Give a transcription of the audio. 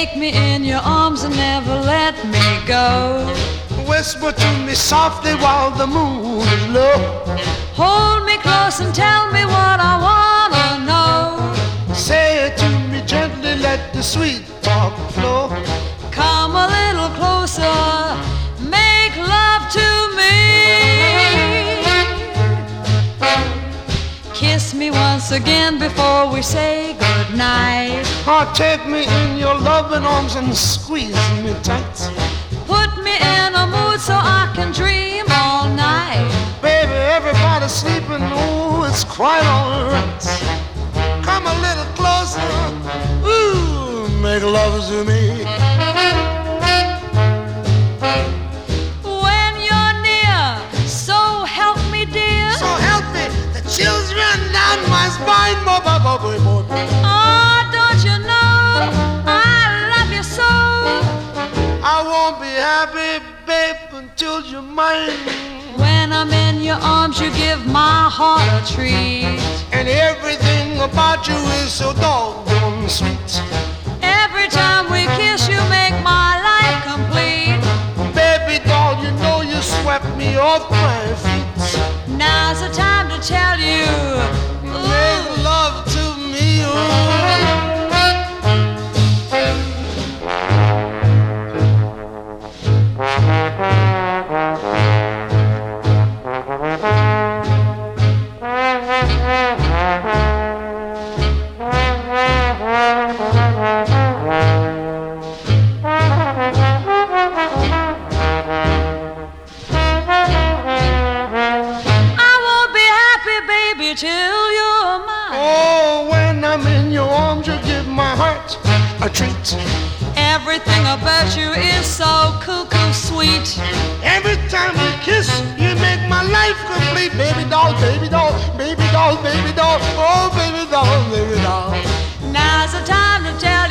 Take me in your arms and never let me go. Whisper to me softly while the moon is low. Hold me close and tell me what I wanna know. Say it to me gently, let the sweet talk flow. Come a little closer, make love to me. Kiss me once again before we say goodnight. Oh, take me in your loving arms and squeeze me tight. Put me in a mood so I can dream all night. Baby, everybody's sleeping, oh, it's quite alright. Come a little closer, ooh, make love to me. When you're near, so help me dear. So help me, the chills run down my spine. Oh, don't you know I love you so. I won't be happy, babe, until you're mine. When I'm in your arms, you give my heart a treat. And everything about you is so doggone sweet. Every time we kiss, you make my life complete. Baby doll, you know you swept me off my feet. Now's the time to tell you, make love to me, till you're mine. Oh, when I'm in your arms, you give my heart a treat. Everything about you is so cuckoo sweet. Every time we kiss, you make my life complete. Baby doll, baby doll, baby doll, baby doll. Oh, baby doll, baby doll. Now's the time to tell